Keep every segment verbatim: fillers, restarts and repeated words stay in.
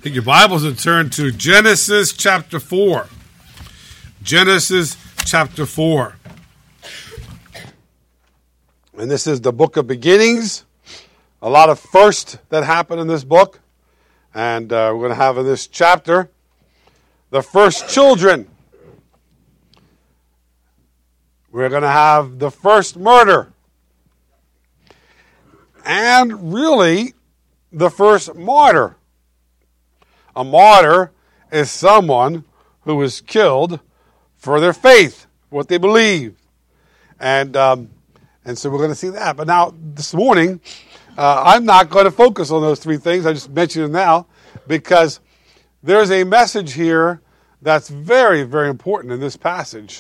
Take your Bibles and turn to Genesis chapter four. Genesis chapter four. And this is the book of beginnings. A lot of first that happened in this book. And uh, we're going to have in this chapter the first children. We're going to have the first murder. And really, the first martyr. A martyr is someone who is killed for their faith, what they believe. And um, and so we're going to see that. But now, this morning, uh, I'm not going to focus on those three things. I just mentioned them now because there's a message here that's very, very important in this passage.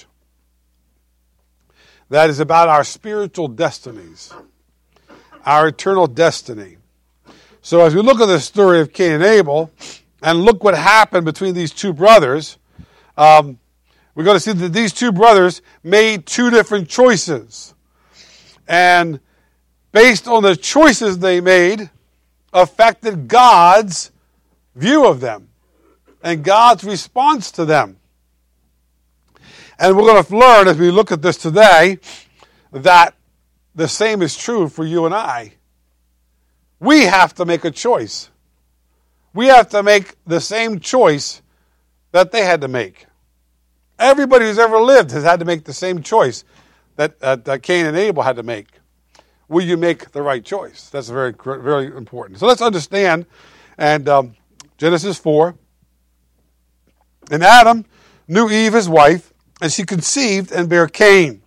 That is about our spiritual destinies, our eternal destiny. So as we look at the story of Cain and Abel, and look what happened between these two brothers, um, we're going to see that these two brothers made two different choices. And based on the choices they made, affected God's view of them and God's response to them. And we're going to learn as we look at this today that the same is true for you and I. We have to make a choice. We have to make the same choice that they had to make. Everybody who's ever lived has had to make the same choice that, uh, that Cain and Abel had to make. Will you make the right choice? That's very, very important. So let's understand. And um, Genesis four. And Adam knew Eve his wife, and she conceived and bare Cain,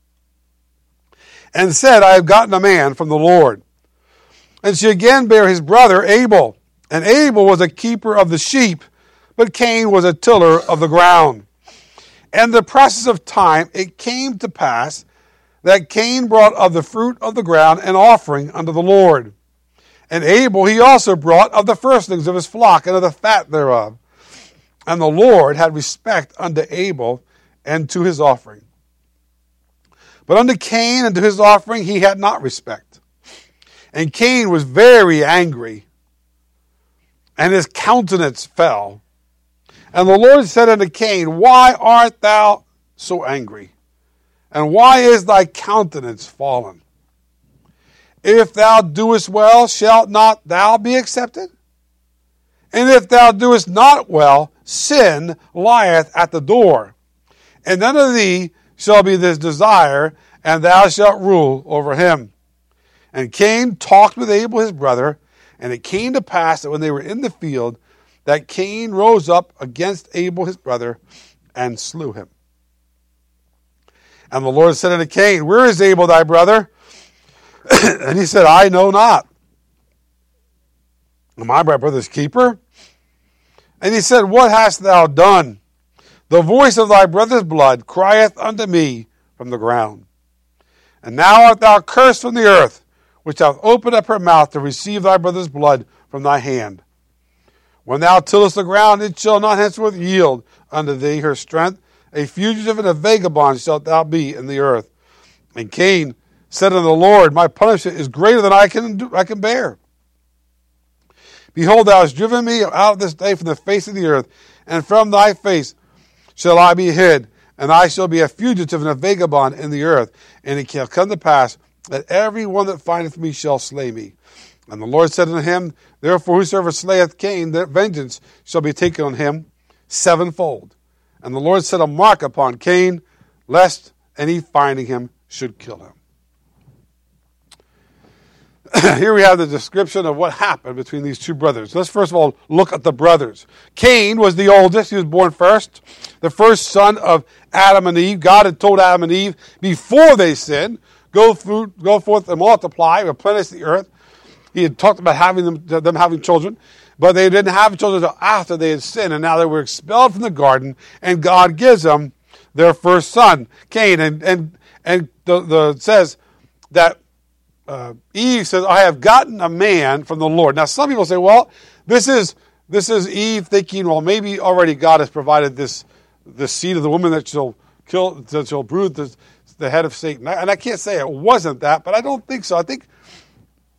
and said, I have gotten a man from the Lord. And she again bare his brother Abel. And Abel was a keeper of the sheep, but Cain was a tiller of the ground. And in the process of time it came to pass that Cain brought of the fruit of the ground an offering unto the Lord. And Abel he also brought of the firstlings of his flock and of the fat thereof. And the Lord had respect unto Abel and to his offering. But unto Cain and to his offering he had not respect. And Cain was very angry, and his countenance fell. And the Lord said unto Cain, why art thou so angry? And why is thy countenance fallen? If thou doest well, shalt not thou be accepted? And if thou doest not well, sin lieth at the door. And none of thee shall be this desire, and thou shalt rule over him. And Cain talked with Abel his brother, and it came to pass that when they were in the field, that Cain rose up against Abel his brother, and slew him. And the Lord said unto Cain, where is Abel thy brother? And he said, I know not. Am I my brother's keeper? And he said, what hast thou done? The voice of thy brother's blood crieth unto me from the ground. And now art thou cursed from the earth, which hath opened up her mouth to receive thy brother's blood from thy hand. When thou tillest the ground, it shall not henceforth yield unto thee her strength. A fugitive and a vagabond shalt thou be in the earth. And Cain said unto the Lord, my punishment is greater than I can do, I can bear. Behold, thou hast driven me out this day from the face of the earth, and from thy face shall I be hid, and I shall be a fugitive and a vagabond in the earth. And it shall come to pass that every one that findeth me shall slay me. And the Lord said unto him, therefore whosoever slayeth Cain, that vengeance shall be taken on him sevenfold. And the Lord set a mark upon Cain, lest any finding him should kill him. Here we have the description of what happened between these two brothers. Let's first of all look at the brothers. Cain was the oldest. He was born first, the first son of Adam and Eve. God had told Adam and Eve before they sinned, go, through, go forth and multiply, replenish the earth. He had talked about having them, them having children, but they didn't have children until after they had sinned, and now they were expelled from the garden, and God gives them their first son, Cain. And and and the, the says that uh, Eve says, "I have gotten a man from the Lord." Now, some people say, "Well, this is this is Eve thinking, well, maybe already God has provided this the seed of the woman that shall kill, that shall brood the, the head of Satan." And I can't say it wasn't that, but I don't think so. I think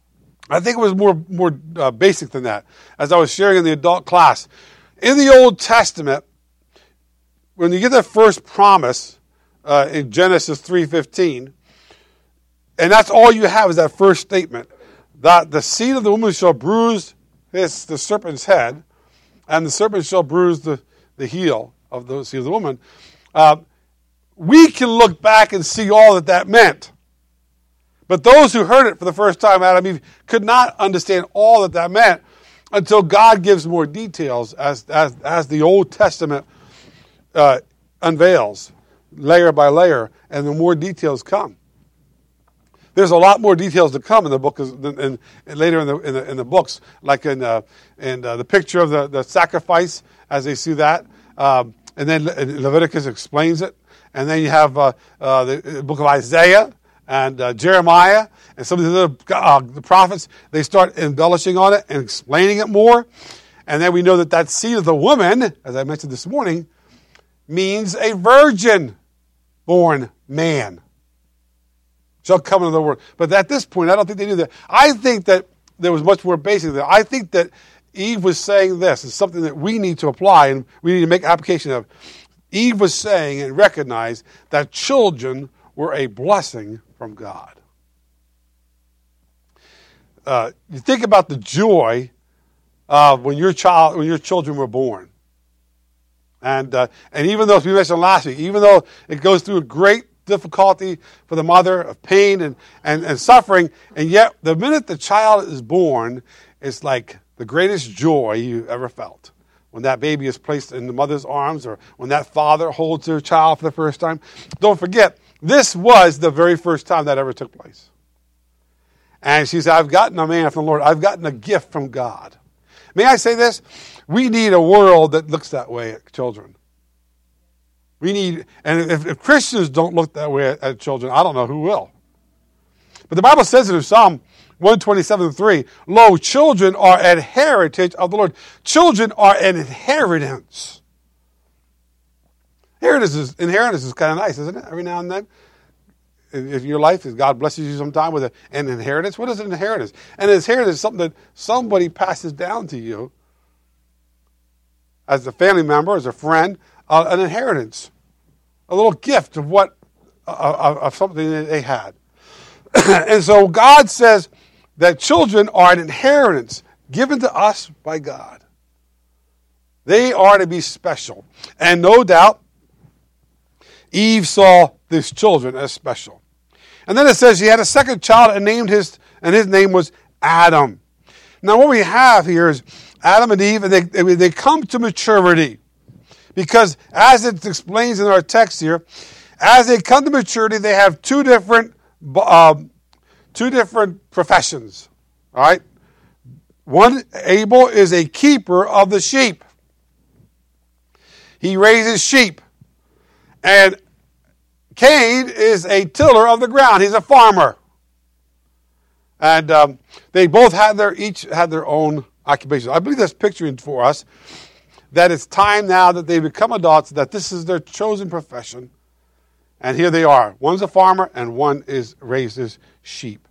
I think it was more, more uh, basic than that, as I was sharing in the adult class. In the Old Testament, when you get that first promise uh, in Genesis three fifteen, and that's all you have is that first statement, that the seed of the woman shall bruise his, the serpent's head, and the serpent shall bruise the, the heel of the seed of the woman. Uh, we can look back and see all that that meant. But those who heard it for the first time, Adam and Eve, could not understand all that that meant until God gives more details as, as, as the Old Testament uh, unveils, layer by layer, and the more details come. There's a lot more details to come in the book, and later in the in the, in the books, like in uh, in uh, the picture of the, the sacrifice, as they see that, um, and then Leviticus explains it, and then you have uh, uh, the book of Isaiah and uh, Jeremiah, and some of the other uh, the prophets. They start embellishing on it and explaining it more, and then we know that that seed of the woman, as I mentioned this morning, means a virgin-born man shall come into the world. But at this point, I don't think they knew that. I think that there was much more basic than that. I think that Eve was saying this. It's something that we need to apply and we need to make application of. Eve was saying and recognized that children were a blessing from God. Uh, you think about the joy of when your child, when your children were born. And uh, and even though, as we mentioned last week, even though it goes through a great difficulty for the mother of pain and, and, and suffering, and yet the minute the child is born, it's like the greatest joy you ever felt. When that baby is placed in the mother's arms or when that father holds their child for the first time. Don't forget, this was the very first time that ever took place. And she said, I've gotten a man from the Lord. I've gotten a gift from God. May I say this? We need a world that looks that way at children. We need, and if, if Christians don't look that way at, at children, I don't know who will. But the Bible says it in Psalm one twenty-seven three, lo, children are an heritage of the Lord. Children are an inheritance. Inheritance is, inheritance is kind of nice, isn't it? Every now and then. If your life, if God blesses you sometime with a, an inheritance, what is an inheritance? An inheritance is something that somebody passes down to you as a family member, as a friend, uh, an inheritance, a little gift of what, uh, of something that they had. And so God says that children are an inheritance given to us by God. They are to be special. And no doubt, Eve saw these children as special. And then it says she had a second child and named his, and his name was Adam. Now what we have here is Adam and Eve, and they, they come to maturity. Because as it explains in our text here, as they come to maturity, they have two different uh, two different professions. All right? One, Abel is a keeper of the sheep. He raises sheep. And Cain is a tiller of the ground. He's a farmer. And um, they both had their each had their own occupation. I believe that's picturing for us that it's time now that they become adults, that this is their chosen profession. And here they are. One's a farmer and one is raises sheep.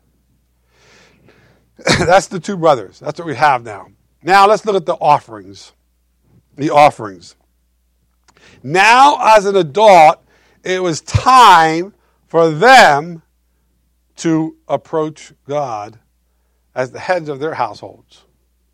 That's the two brothers. That's what we have now. Now let's look at the offerings. The offerings. Now as an adult, it was time for them to approach God as the heads of their households.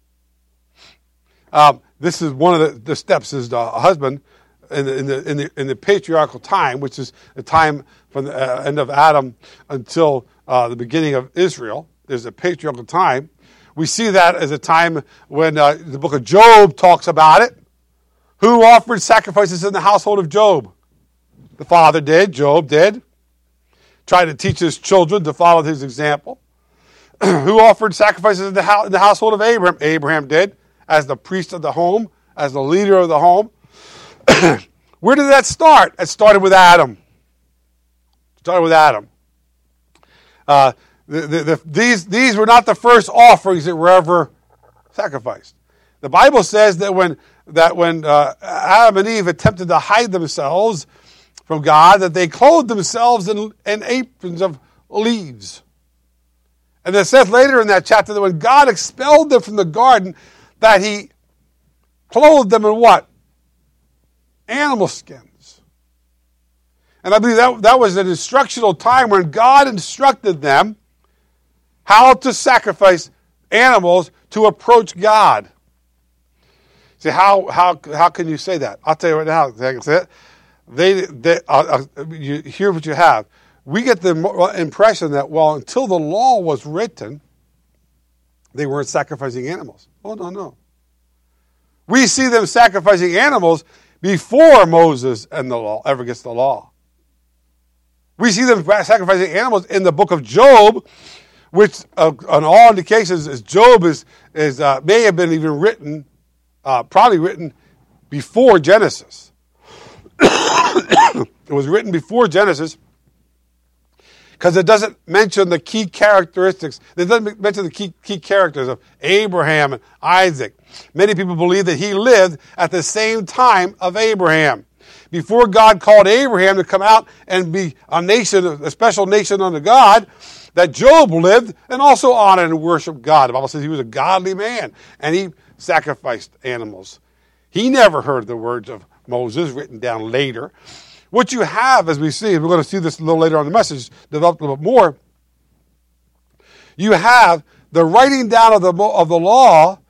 Um, this is one of the, the steps. Is the husband in the, in the in the in the patriarchal time, which is the time from the uh, end of Adam until uh, the beginning of Israel. There's a patriarchal time. We see that as a time when uh, the book of Job talks about it. Who offered sacrifices in the household of Job? The father did. Job did. Tried to teach his children to follow his example. Who offered sacrifices in the, house, in the household of Abraham? Abraham did, as the priest of the home, as the leader of the home. Where did that start? It started with Adam. It started with Adam. Uh, the, the, the, these, these were not the first offerings that were ever sacrificed. The Bible says that when that when uh, Adam and Eve attempted to hide themselves from God, that they clothed themselves in, in aprons of leaves. And it says later in that chapter that when God expelled them from the garden, that he clothed them in what? Animal skins. And I believe that, that was an instructional time when God instructed them how to sacrifice animals to approach God. See, how how how can you say that? I'll tell you right now. They, they uh, uh, you hear what you have. We get the impression that, well, until the law was written, they weren't sacrificing animals. Oh, no, no. We see them sacrificing animals before Moses and the law ever gets the law. We see them sacrificing animals in the book of Job, which uh, on all indications is Job is is uh, may have been even written, uh, probably written before Genesis. It was written before Genesis because it doesn't mention the key characteristics. It doesn't mention the key key characters of Abraham and Isaac. Many people believe that he lived at the same time of Abraham. Before God called Abraham to come out and be a nation, a special nation unto God, that Job lived and also honored and worshiped God. The Bible says he was a godly man, and he sacrificed animals. He never heard the words of Moses written down later. What you have, as we see, we're going to see this a little later on in the message, developed a little bit more. You have the writing down of the of the law.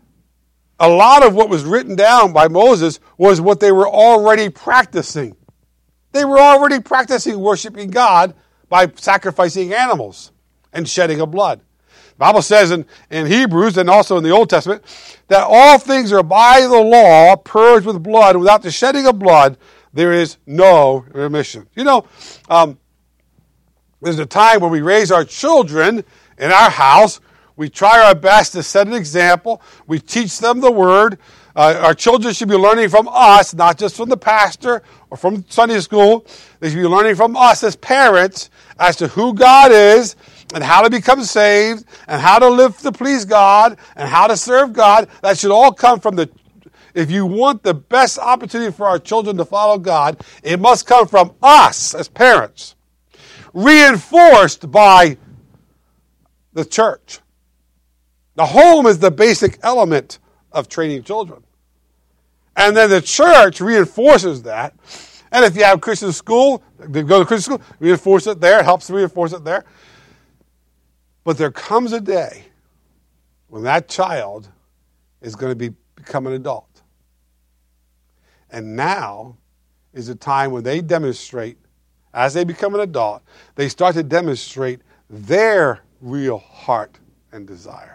A lot of what was written down by Moses was what they were already practicing. They were already practicing worshiping God by sacrificing animals and shedding of blood. The Bible says in, in Hebrews and also in the Old Testament that all things are by the law purged with blood. Without the shedding of blood, there is no remission. You know, um, there's a time when we raise our children in our house. We try our best to set an example. We teach them the Word. Uh, our children should be learning from us, not just from the pastor or from Sunday school. They should be learning from us as parents as to who God is and how to become saved and how to live to please God and how to serve God. That should all come from the, if you want the best opportunity for our children to follow God, it must come from us as parents, reinforced by the church. The home is the basic element of training children. And then the church reinforces that. And if you have Christian school, they go to Christian school, reinforce it there, helps to reinforce it there. But there comes a day when that child is going to be, become an adult. And now is a time when they demonstrate, as they become an adult, they start to demonstrate their real heart and desire.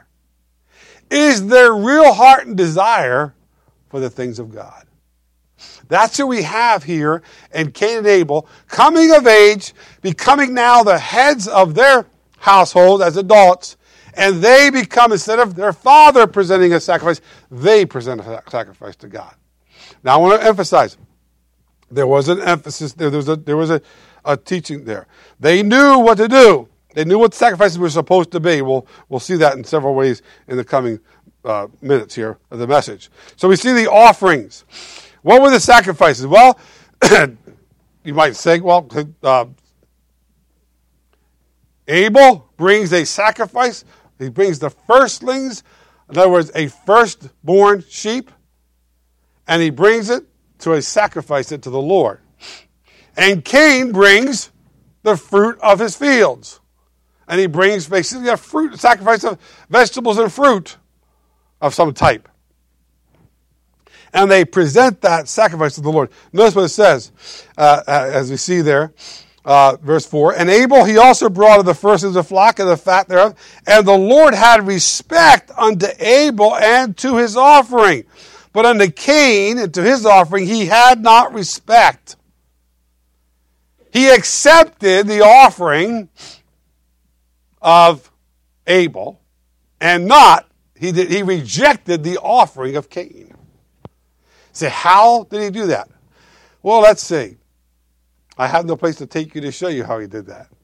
Is their real heart and desire for the things of God. That's who we have here in Cain and Abel, coming of age, becoming now the heads of their household as adults, and they become, instead of their father presenting a sacrifice, they present a sacrifice to God. Now I want to emphasize, there was an emphasis there, there was a, there was a, a teaching there. They knew what to do. They knew what sacrifices were supposed to be. We'll, we'll see that in several ways in the coming uh, minutes here of the message. So we see the offerings. What were the sacrifices? Well, you might say, well, uh, Abel brings a sacrifice. He brings the firstlings, in other words, a firstborn sheep, and he brings it to a sacrifice it to the Lord. And Cain brings the fruit of his fields. And he brings basically a fruit, sacrifice of vegetables and fruit of some type. And they present that sacrifice to the Lord. Notice what it says, uh, as we see there, uh, verse four. And Abel he also brought of the first of the flock and the fat thereof. And the Lord had respect unto Abel and to his offering. But unto Cain and to his offering he had not respect. He accepted the offering of Abel, and not, he did, he rejected the offering of Cain. Say, how did he do that? Well, let's see. I have no place to take you to show you how he did that.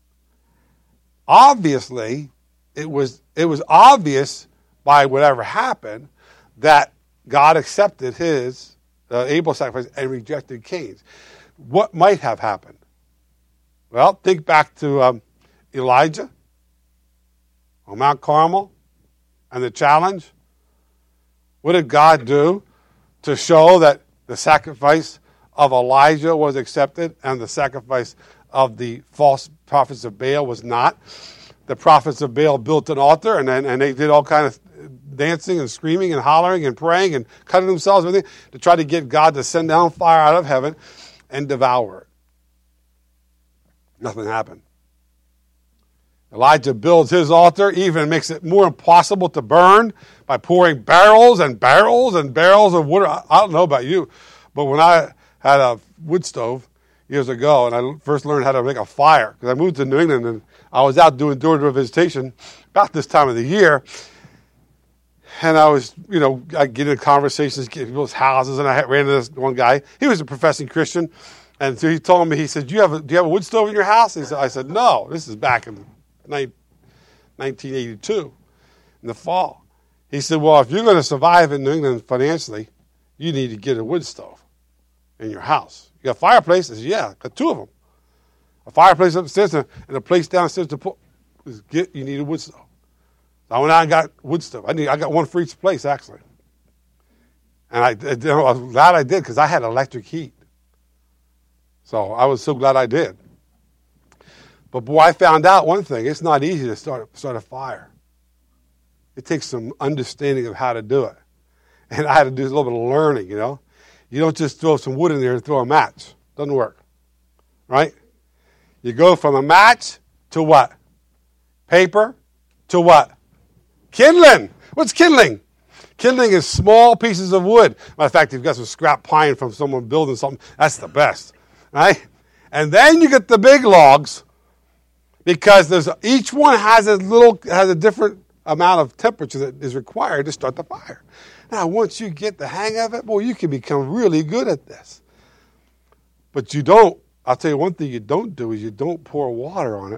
Obviously, it was it was obvious by whatever happened that God accepted his uh, Abel's sacrifice and rejected Cain's. What might have happened? Well, think back to um, Elijah. on Mount Carmel and the challenge? What did God do to show that the sacrifice of Elijah was accepted and the sacrifice of the false prophets of Baal was not? The prophets of Baal built an altar, and then, and they did all kind of dancing and screaming and hollering and praying and cutting themselves and everything to try to get God to send down fire out of heaven and devour it. Nothing happened. Elijah builds his altar, even makes it more impossible to burn by pouring barrels and barrels and barrels of wood. I don't know about you, but when I had a wood stove years ago and I first learned how to make a fire, because I moved to New England and I was out doing door-to-door visitation about this time of the year, and I was, you know, I get into conversations, get people's houses, and I ran into this one guy. He was a professing Christian, and so he told me, he said, "Do you have a, do you have a wood stove in your house?" He said, I said, "No." This is back in nineteen eighty-two, in the fall. He said, "Well, if you're going to survive in New England financially, you need to get a wood stove in your house. You got a fireplace?" I said, "Yeah, I got two of them. A fireplace upstairs and a place downstairs to put. Get, you need a wood stove." So I went out and got wood stove. I need, I got one for each place, actually. And I, I, I was glad I did, because I had electric heat. So I was so glad I did. But boy, I found out one thing. It's not easy to start, start a fire. It takes some understanding of how to do it. And I had to do a little bit of learning, you know. You don't just throw some wood in there and throw a match. Doesn't work. Right? You go from a match to what? Paper to what? Kindling. What's kindling? Kindling is small pieces of wood. Matter of fact, if you've got some scrap pine from someone building something, that's the best. Right? And then you get the big logs, because there's each one has a little has a different amount of temperature that is required to start the fire. Now, once you get the hang of it, boy, you can become really good at this. But you don't, I'll tell you one thing you don't do is you don't pour water on it.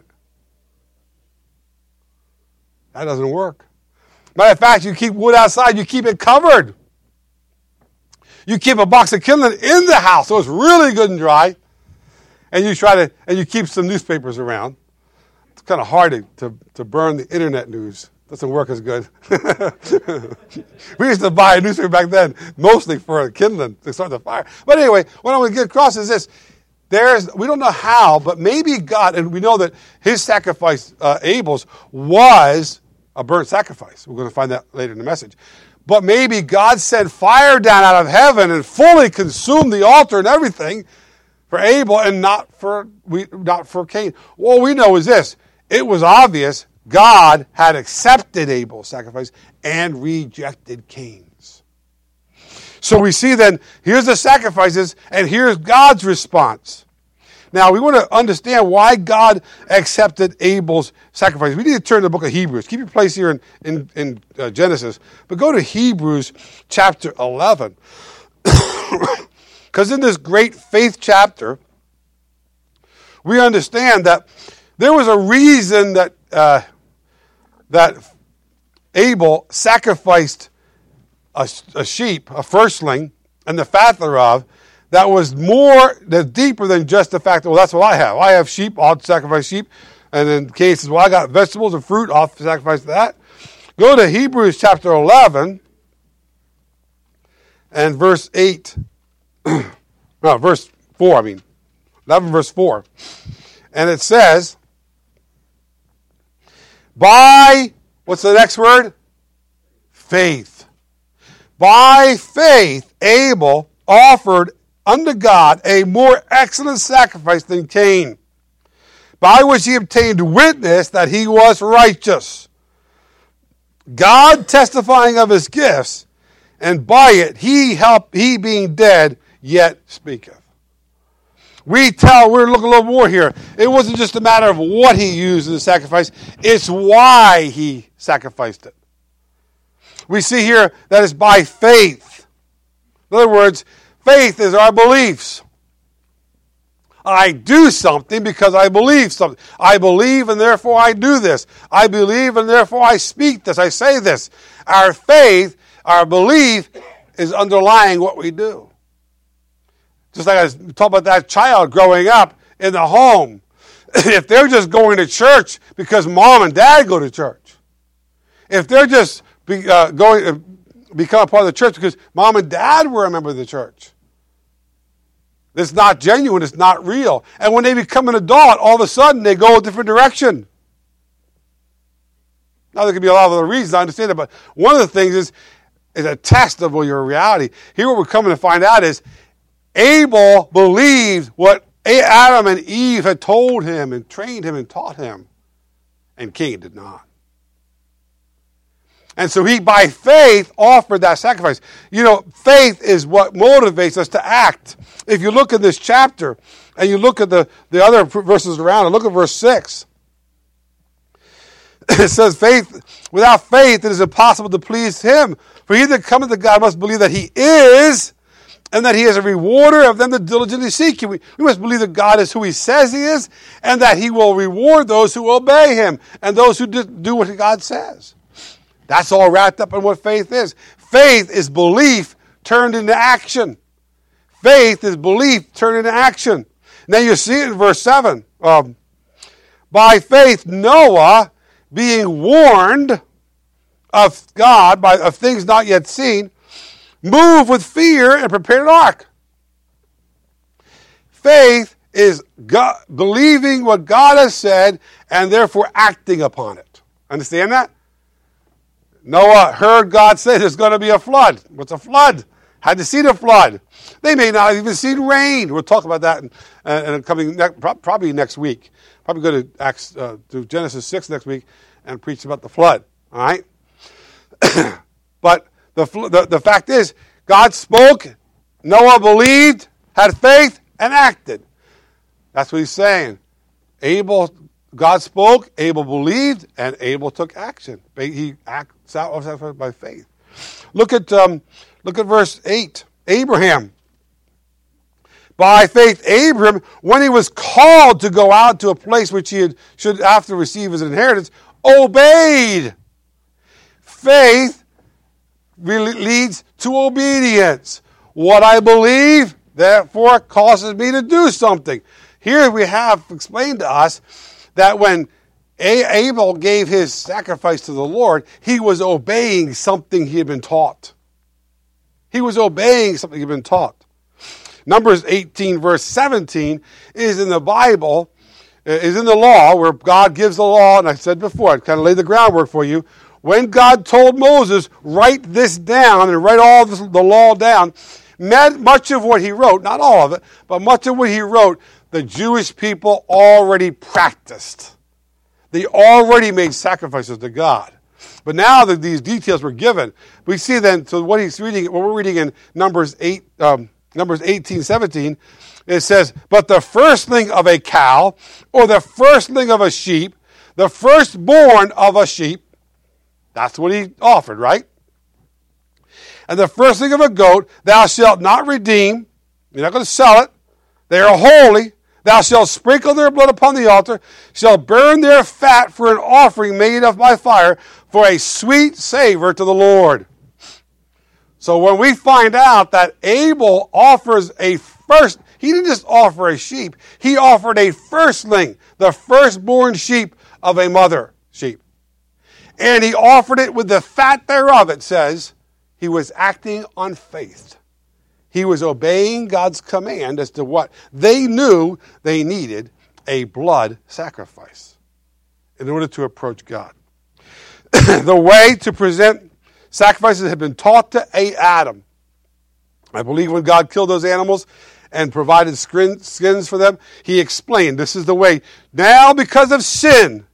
That doesn't work. Matter of fact, you keep wood outside, you keep it covered. You keep a box of kindling in the house so it's really good and dry. And you try to, and you keep some newspapers around. It's kind of hard to, to, to burn the internet news. Doesn't work as good. We used to buy a newspaper back then, mostly for kindling to start the fire. But anyway, what I want to get across is this. There's, we don't know how, but maybe God, and we know that his sacrifice, uh, Abel's, was a burnt sacrifice. We're going to find that later in the message. But maybe God sent fire down out of heaven and fully consumed the altar and everything for Abel and not for we not for Cain. All we know is this. It was obvious God had accepted Abel's sacrifice and rejected Cain's. So we see then, here's the sacrifices, and here's God's response. Now, we want to understand why God accepted Abel's sacrifice. We need to turn to the book of Hebrews. Keep your place here in, in, in uh, Genesis. But go to Hebrews chapter eleven. Because in this great faith chapter, we understand that there was a reason that uh, that Abel sacrificed a, a sheep, a firstling, and the fat thereof, that was more, that deeper than just the fact that, well, that's what I have. I have sheep, I'll sacrifice sheep. And then Cain says, well, I got vegetables and fruit, I'll sacrifice that. Go to Hebrews chapter eleven and verse eight. No, verse four, I mean. eleven verse four. And it says, by, what's the next word? Faith. By faith, Abel offered unto God a more excellent sacrifice than Cain, by which he obtained witness that he was righteous, God testifying of his gifts, and by it he helped, he being dead, yet speaketh. We tell, we're looking a little more here. It wasn't just a matter of what he used in the sacrifice, it's why he sacrificed it. We see here that it's by faith. In other words, faith is our beliefs. I do something because I believe something. I believe and therefore I do this. I believe and therefore I speak this. I say this. Our faith, our belief is underlying what we do. Just like I was talking about that child growing up in the home. If they're just going to church because mom and dad go to church, if they're just be, uh, going uh, become a part of the church because mom and dad were a member of the church, it's not genuine, it's not real. And when they become an adult, all of a sudden they go a different direction. Now there could be a lot of other reasons, I understand it, but one of the things is, is a test of your reality. Here what we're coming to find out is Abel believed what Adam and Eve had told him and trained him and taught him, and Cain did not. And so he, by faith, offered that sacrifice. You know, faith is what motivates us to act. If you look at this chapter, and you look at the, the other verses around it, look at verse six. It says, "Faith, without faith it is impossible to please him. For he that cometh to God must believe that he is, and that he is a rewarder of them that diligently seek him." We, we must believe that God is who he says he is, and that he will reward those who obey him, and those who do what God says. That's all wrapped up in what faith is. Faith is belief turned into action. Faith is belief turned into action. Now you see it in verse seven. Um, by faith Noah, being warned of God, by of things not yet seen, moved with fear and prepared an ark. Faith is God, believing what God has said and therefore acting upon it. Understand that? Noah heard God say there's going to be a flood. What's a flood? Had to see the flood. They may not have even seen rain. We'll talk about that in, uh, in coming ne- probably next week. Probably go to Acts, uh, to Genesis six next week and preach about the flood. All right. But the, the the fact is, God spoke. Noah believed, had faith, and acted. That's what he's saying. Abel, God spoke. Abel believed, and Abel took action. He acts out by faith. Look at um, look at verse eight. Abraham. By faith, Abraham, when he was called to go out to a place which he had, should after receive as an inheritance, obeyed. Faith really leads to obedience. What I believe, therefore, causes me to do something. Here we have explained to us that when Abel gave his sacrifice to the Lord, he was obeying something he had been taught. He was obeying something he had been taught. Numbers eighteen, verse seventeen, is in the Bible, is in the law, where God gives the law, and I said before, I kind of laid the groundwork for you. When God told Moses, write this down, and write all this, the law down, much of what he wrote, not all of it, but much of what he wrote, the Jewish people already practiced. They already made sacrifices to God. But now that these details were given, we see then, so what he's reading, what we're reading in Numbers eight, um, Numbers eighteen, seventeen, it says, but the firstling of a cow, or the firstling of a sheep, the firstborn of a sheep, that's what he offered, right? And the firstling of a goat, thou shalt not redeem. You're not going to sell it. They are holy. Thou shalt sprinkle their blood upon the altar, shalt burn their fat for an offering made of by fire, for a sweet savor to the Lord. So when we find out that Abel offers a first, he didn't just offer a sheep, he offered a firstling, the firstborn sheep of a mother sheep. And he offered it with the fat thereof, it says. He was acting on faith. He was obeying God's command as to what they knew they needed, a blood sacrifice, in order to approach God. The way to present sacrifices had been taught to Adam. I believe when God killed those animals and provided skins for them, he explained this is the way. Now because of sin,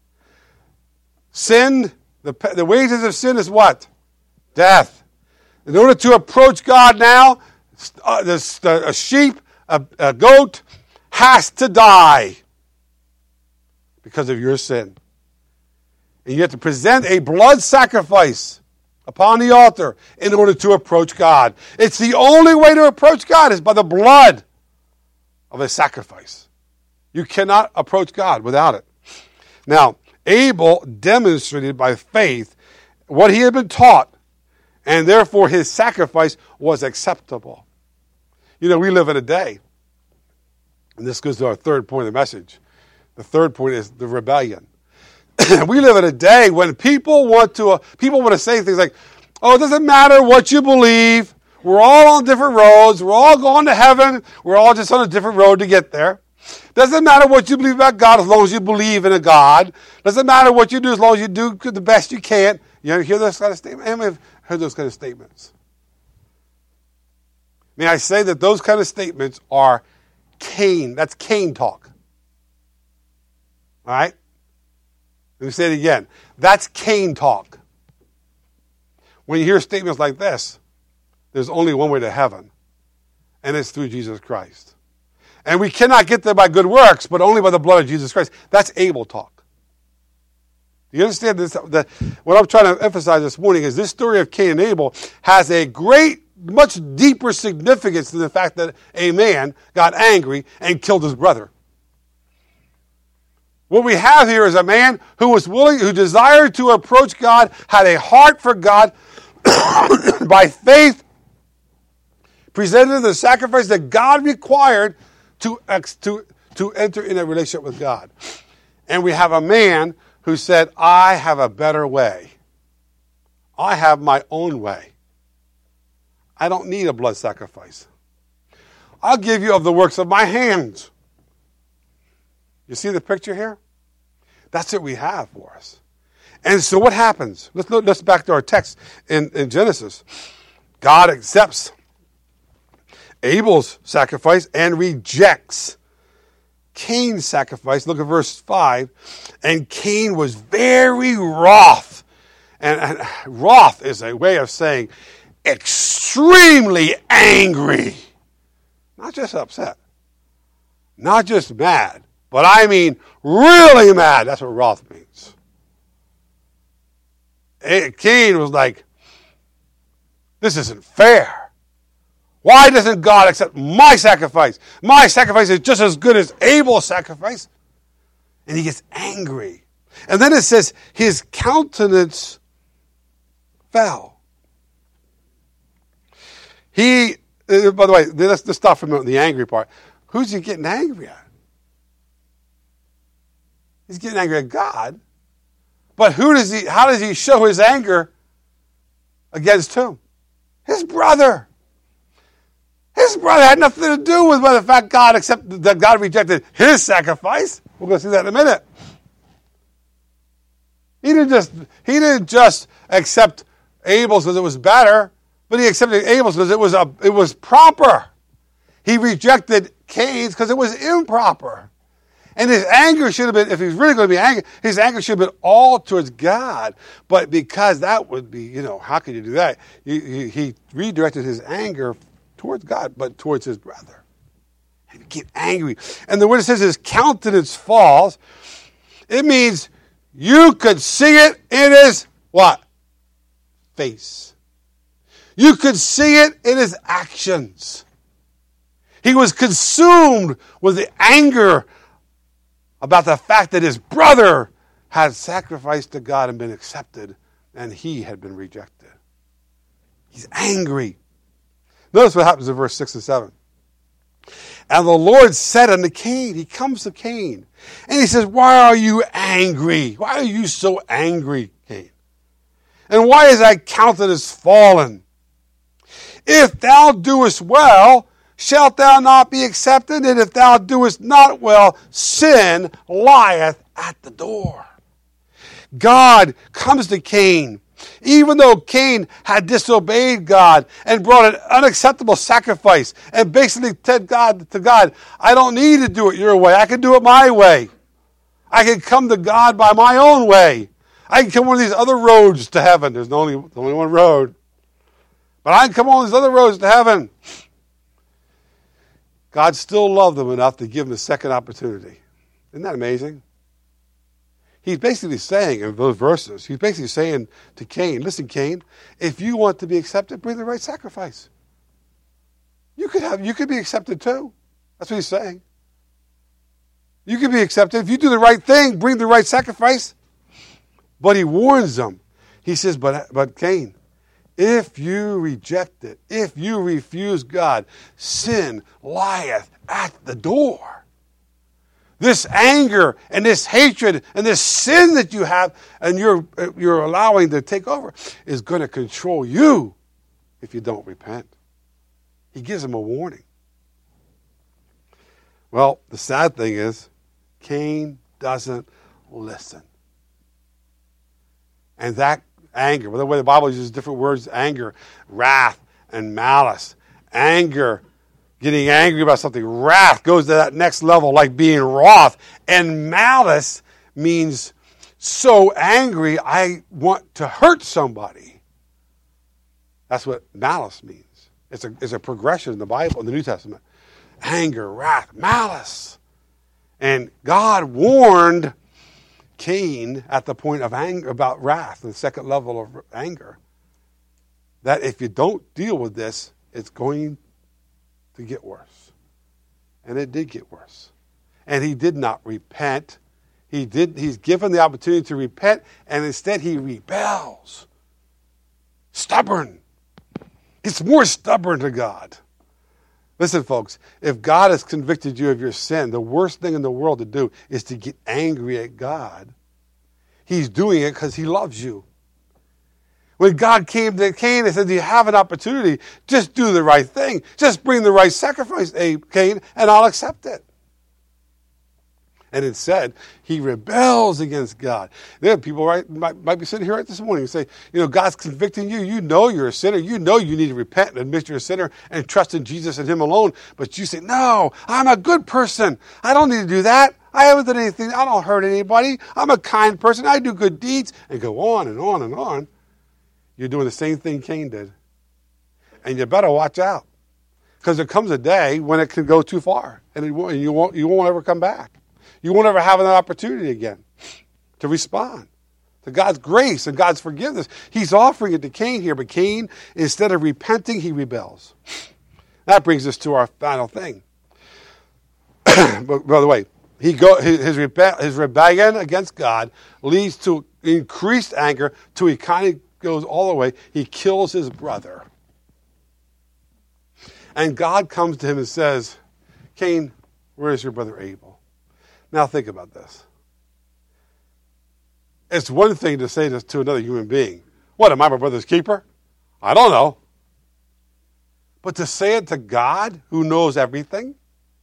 sin, the, the wages of sin is what? Death. In order to approach God now, uh, this, uh, a sheep, a, a goat, has to die because of your sin. And you have to present a blood sacrifice upon the altar in order to approach God. It's the only way to approach God is by the blood of a sacrifice. You cannot approach God without it. Now, Abel demonstrated by faith what he had been taught, and therefore his sacrifice was acceptable. You know, we live in a day, and this goes to our third point of the message. The third point is the rebellion. we live in a day when people want to, uh, people want to say things like, oh, it doesn't matter what you believe. We're all on different roads. We're all going to heaven. We're all just on a different road to get there. Doesn't matter what you believe about God as long as you believe in a God. Doesn't matter what you do as long as you do the best you can. You ever hear those kind of statements? I have heard those kind of statements. May I say that those kind of statements are Cain. That's Cain talk. All right? Let me say it again. That's Cain talk. When you hear statements like this, there's only one way to heaven, and it's through Jesus Christ. And we cannot get there by good works, but only by the blood of Jesus Christ. That's Abel talk. Do you understand this? That what I'm trying to emphasize this morning is this story of Cain and Abel has a great, much deeper significance than the fact that a man got angry and killed his brother. What we have here is a man who was willing, who desired to approach God, had a heart for God, by faith, presented the sacrifice that God required to, to, to enter in a relationship with God. And we have a man who said, I have a better way. I have my own way. I don't need a blood sacrifice. I'll give you of the works of my hands. You see the picture here? That's what we have for us. And so what happens? Let's look let's back to our text in, in Genesis. God accepts Abel's sacrifice and rejects Cain's sacrifice. Look at verse five. And Cain was very wroth. And, and wroth is a way of saying extremely angry. Not just upset. Not just mad. But I mean really mad. That's what wrath means. Cain was like, this isn't fair. Why doesn't God accept my sacrifice? My sacrifice is just as good as Abel's sacrifice. And he gets angry. And then it says his countenance fell. He, uh, by the way, let's, let's stop from the angry part. Who's he getting angry at? He's getting angry at God. But who does he, how does he show his anger against whom? His brother. His brother had nothing to do with whether the fact God accepted, that God rejected his sacrifice. We're going to see that in a minute. He didn't just, he didn't just accept Abel's because it was better, but he accepted Abel's because it was a, it was proper. He rejected Cain's because it was improper. And his anger should have been, if he's really going to be angry, his anger should have been all towards God. But because that would be, you know, how could you do that? He, he, he redirected his anger towards God, but towards his brother. And he became angry. And the word it says his countenance falls, it means you could see it in his what? Face. You could see it in his actions. He was consumed with the anger about the fact that his brother had sacrificed to God and been accepted, and he had been rejected. He's angry. Notice what happens in verse six and seven. And the Lord said unto Cain, he comes to Cain, and he says, why are you angry? Why are you so angry, Cain? And why is thy countenance fallen? If thou doest well, shalt thou not be accepted? And if thou doest not well, sin lieth at the door. God comes to Cain. Even though Cain had disobeyed God and brought an unacceptable sacrifice and basically said God, to God, I don't need to do it your way. I can do it my way. I can come to God by my own way. I can come one of these other roads to heaven. There's only, only one road. But I can come on these other roads to heaven. God still loved them enough to give them a second opportunity. Isn't that amazing? He's basically saying in those verses, he's basically saying to Cain, listen, Cain, if you want to be accepted, bring the right sacrifice. You could have, you could be accepted too. That's what he's saying. You could be accepted. If you do the right thing, bring the right sacrifice. But he warns them. He says, but, but Cain, if you reject it, if you refuse God, sin lieth at the door. This anger and this hatred and this sin that you have and you're, you're allowing to take over is going to control you if you don't repent. He gives him a warning. Well, the sad thing is, Cain doesn't listen. And that anger, by the way, the Bible uses different words, anger, wrath, and malice. Anger, getting angry about something. Wrath goes to that next level, like being wroth. And malice means so angry, I want to hurt somebody. That's what malice means. It's a, it's a progression in the Bible, in the New Testament. Anger, wrath, malice. And God warned Cain at the point of anger about wrath, the second level of anger, that if you don't deal with this, it's going to get worse. And it did get worse. And he did not repent. He did, he's given the opportunity to repent, and instead he rebels. Stubborn. It's more stubborn to God. Listen, folks, if God has convicted you of your sin, the worst thing in the world to do is to get angry at God. He's doing it because he loves you. When God came to Cain and said, do you have an opportunity? Just do the right thing. Just bring the right sacrifice, Cain, and I'll accept it. And it said, he rebels against God. There are people right, might, might be sitting here right this morning and say, you know, God's convicting you. You know you're a sinner. You know you need to repent and admit you're a sinner and trust in Jesus and him alone. But you say, no, I'm a good person. I don't need to do that. I haven't done anything. I don't hurt anybody. I'm a kind person. I do good deeds. And go on and on and on. You're doing the same thing Cain did. And you better watch out. Because there comes a day when it can go too far. And it won't, you, won't, you won't ever come back. You won't ever have an opportunity again to respond to God's grace and God's forgiveness. He's offering it to Cain here, but Cain, instead of repenting, he rebels. That brings us to our final thing. But, by the way, he go, his, rebe- his rebellion against God leads to increased anger till he kind of goes all the way. He kills his brother. And God comes to him and says, Cain, where is your brother Abel? Now think about this. It's one thing to say this to another human being. What, am I my brother's keeper? I don't know. But to say it to God who knows everything?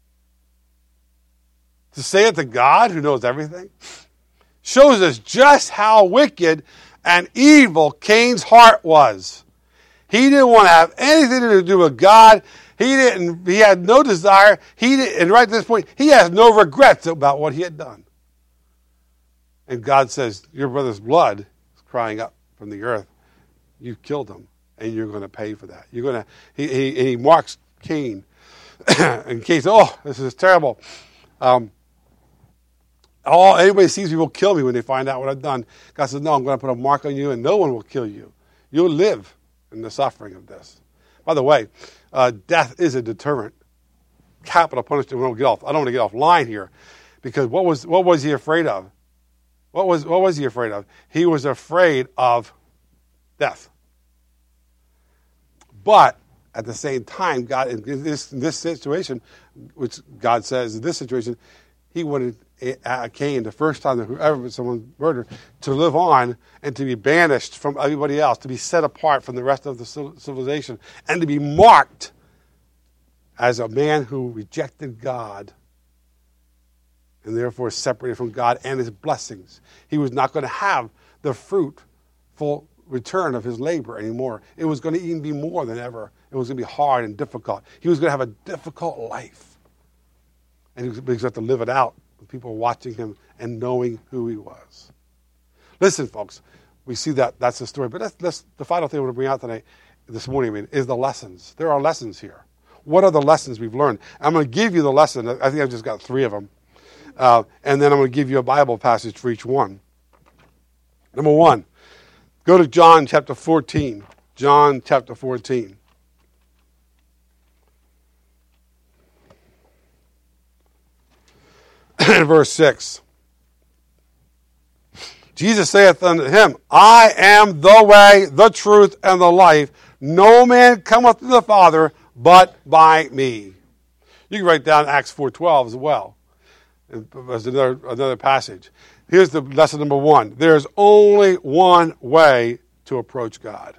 To say it to God who knows everything? Shows us just how wicked and evil Cain's heart was. He didn't want to have anything to do with God. He didn't. He had no desire. He didn't, and right at this point, he has no regrets about what he had done. And God says, "Your brother's blood is crying up from the earth. You killed him, and you're going to pay for that. You're going to." He he, and he marks Cain, and Cain says, "Oh, this is terrible. Um, all anybody sees me will kill me when they find out what I've done." God says, "No, I'm going to put a mark on you, and no one will kill you. You'll live in the suffering of this." By the way, uh, death is a deterrent. Capital punishment. We don't get off. I don't want to get off line here, because what was what was he afraid of? What was what was he afraid of? He was afraid of death. But at the same time, God in this in this situation, which God says in this situation, he wanted Cain, the first time that whoever someone murdered, to live on and to be banished from everybody else, to be set apart from the rest of the civilization, and to be marked as a man who rejected God and therefore separated from God and his blessings. He was not going to have the fruitful return of his labor anymore. It was going to even be more than ever. It was going to be hard and difficult. He was going to have a difficult life. And he was going to have to live it out with people watching him and knowing who he was. Listen, folks, we see that that's the story. But that's, that's the final thing I want to bring out tonight, this morning, I mean, is the lessons. There are lessons here. What are the lessons we've learned? I'm going to give you the lesson. I think I've just got three of them. Uh, and then I'm going to give you a Bible passage for each one. Number one, go to John chapter fourteen. John chapter fourteen. Verse six. Jesus saith unto him, I am the way, the truth, and the life. No man cometh to the Father but by me. You can write down Acts four twelve as well. There's another, another passage. Here's the lesson number one. There's only one way to approach God.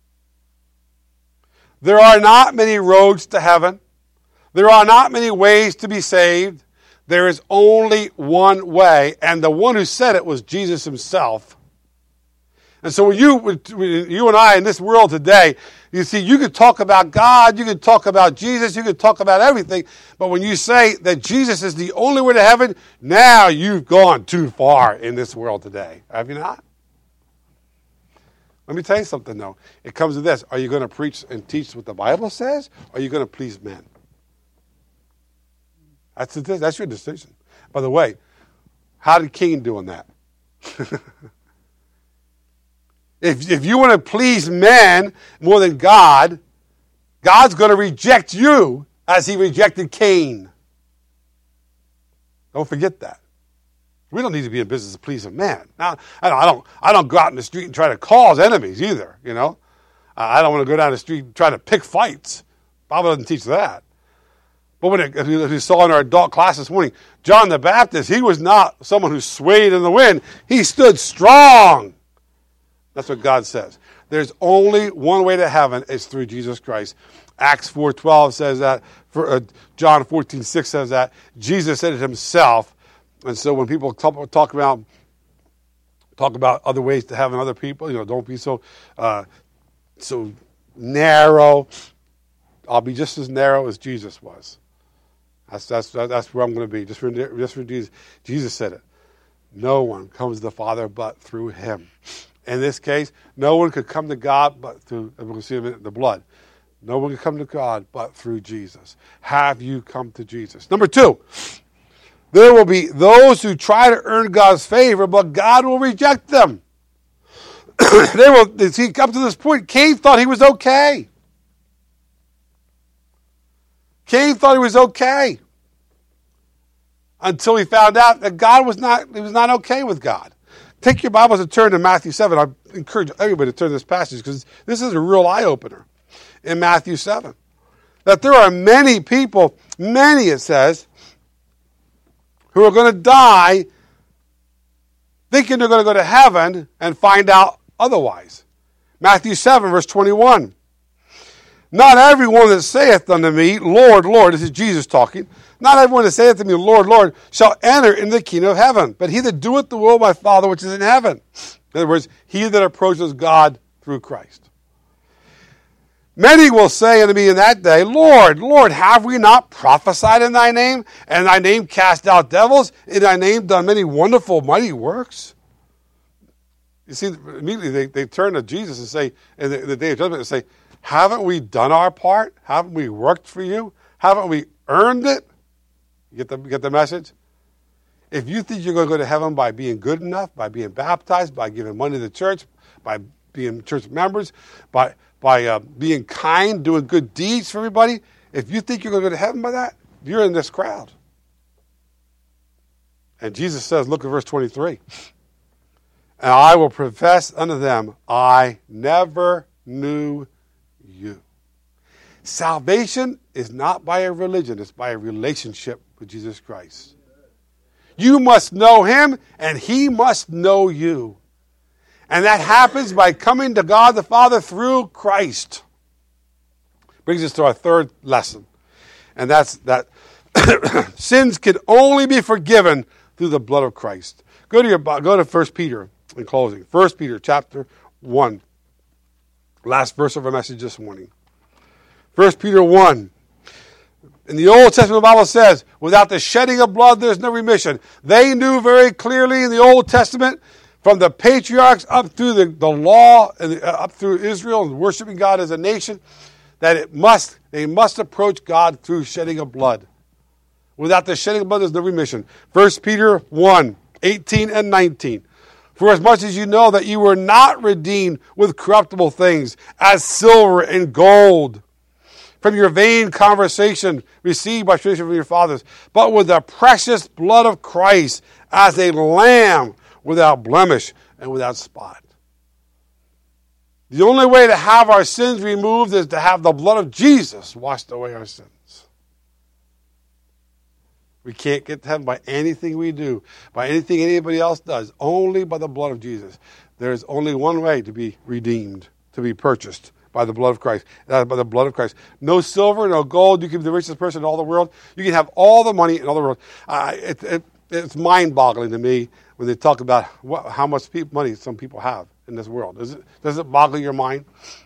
There are not many roads to heaven. There are not many ways to be saved. There is only one way, and the one who said it was Jesus himself. And so when you, when you and I in this world today, you see, you could talk about God, you could talk about Jesus, you could talk about everything, but when you say that Jesus is the only way to heaven, now you've gone too far in this world today. Have you not? Let me tell you something, though. It comes to this. Are you going to preach and teach what the Bible says, or are you going to please men? That's, the, that's your decision. By the way, how did Cain do on that? If, if you want to please men more than God, God's going to reject you as he rejected Cain. Don't forget that. We don't need to be in business to please a man. Now, I don't, I don't, I don't go out in the street and try to cause enemies either, you know. Uh, I don't want to go down the street and try to pick fights. The Bible doesn't teach that. But when it, as we saw in our adult class this morning, John the Baptist, he was not someone who swayed in the wind. He stood strong. That's what God says. There's only one way to heaven. It's through Jesus Christ. Acts four twelve says that. For, uh, John fourteen six says that. Jesus said it himself. And so when people talk, talk about talk about other ways to heaven, other people, you know, don't be so uh, so narrow. I'll be just as narrow as Jesus was. That's that's that's where I'm going to be. Just for just for Jesus. Jesus said it. No one comes to the Father but through him. In this case, no one could come to God but through, we're going to see in a minute, the blood. No one can come to God but through Jesus. Have you come to Jesus? Number two, there will be those who try to earn God's favor, but God will reject them. They will see, up to this point, Cain thought he was okay. Cain thought he was okay. Until he found out that God was not, he was not okay with God. Take your Bibles and turn to Matthew seven. I encourage everybody to turn to this passage because this is a real eye-opener in Matthew seven. That there are many people, many it says, who are going to die thinking they're going to go to heaven and find out otherwise. Matthew seven, verse twenty-one. Not everyone that saith unto me, Lord, Lord, this is Jesus talking, not everyone that saith unto me, Lord, Lord, shall enter into the kingdom of heaven, but he that doeth the will of my Father which is in heaven. In other words, he that approaches God through Christ. Many will say unto me in that day, Lord, Lord, have we not prophesied in thy name, and in thy name cast out devils, in thy name done many wonderful, mighty works? You see, immediately they, they turn to Jesus and say, in the, in the day of judgment, and say, haven't we done our part? Haven't we worked for you? Haven't we earned it? You get the, get the message? If you think you're going to go to heaven by being good enough, by being baptized, by giving money to the church, by being church members, by, by uh, being kind, doing good deeds for everybody, if you think you're going to go to heaven by that, you're in this crowd. And Jesus says, look at verse twenty-three. And I will profess unto them, I never knew you. Salvation is not by a religion, it's by a relationship with Jesus Christ. You must know him, and he must know you. And that happens by coming to God the Father through Christ. Brings us to our third lesson. And that's that sins can only be forgiven through the blood of Christ. Go to your go to First Peter in closing. First Peter chapter one. Last verse of our message this morning. First Peter one. In the Old Testament, the Bible says, without the shedding of blood, there's no remission. They knew very clearly in the Old Testament, from the patriarchs up through the, the law, and the, uh, up through Israel and worshiping God as a nation, that it must they must approach God through shedding of blood. Without the shedding of blood, there's no remission. First Peter one, eighteen and nineteen. For as much as you know that you were not redeemed with corruptible things, as silver and gold, from your vain conversation received by tradition from your fathers, but with the precious blood of Christ, as a lamb without blemish and without spot. The only way to have our sins removed is to have the blood of Jesus washed away our sins. We can't get to heaven by anything we do, by anything anybody else does, only by the blood of Jesus. There is only one way to be redeemed, to be purchased by the blood of Christ. That is by the blood of Christ. No silver, no gold. You can be the richest person in all the world. You can have all the money in all the world. Uh, it, it, it's mind-boggling to me when they talk about what, how much pe- money some people have in this world. Does it, does it boggle your mind?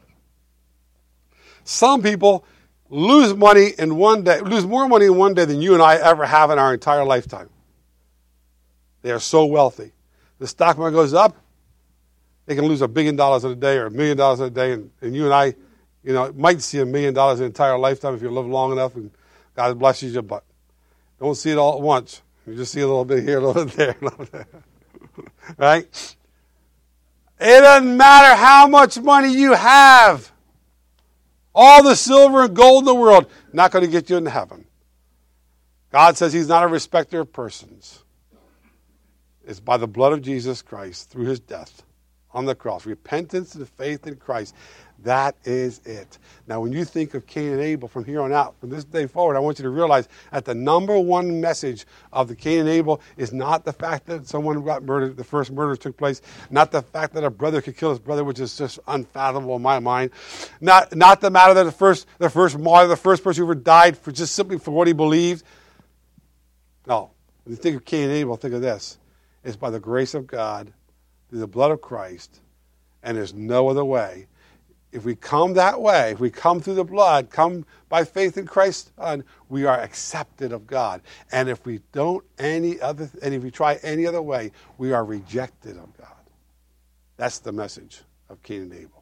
Some people lose money in one day, lose more money in one day than you and I ever have in our entire lifetime. They are so wealthy. The stock market goes up, they can lose a billion dollars in a day or a million dollars in a day, and, and you and I, you know, might see a million dollars in an entire lifetime if you live long enough and God blesses you, but don't see it all at once. You just see a little bit here, a little bit there, a little bit there. Right? It doesn't matter how much money you have. All the silver and gold in the world, not going to get you into heaven. God says he's not a respecter of persons. It's by the blood of Jesus Christ through his death on the cross. Repentance and faith in Christ. That is it. Now, when you think of Cain and Abel from here on out, from this day forward, I want you to realize that the number one message of the Cain and Abel is not the fact that someone got murdered, the first murder took place, not the fact that a brother could kill his brother, which is just unfathomable in my mind, not not the matter that the first the first martyr, the first person who ever died for just simply for what he believed. No. When you think of Cain and Abel, think of this. It's by the grace of God, through the blood of Christ, and there's no other way. If we come that way, if we come through the blood, come by faith in Christ, uh, we are accepted of God. And if we don't any other, and if we try any other way, we are rejected of God. That's the message of Cain and Abel.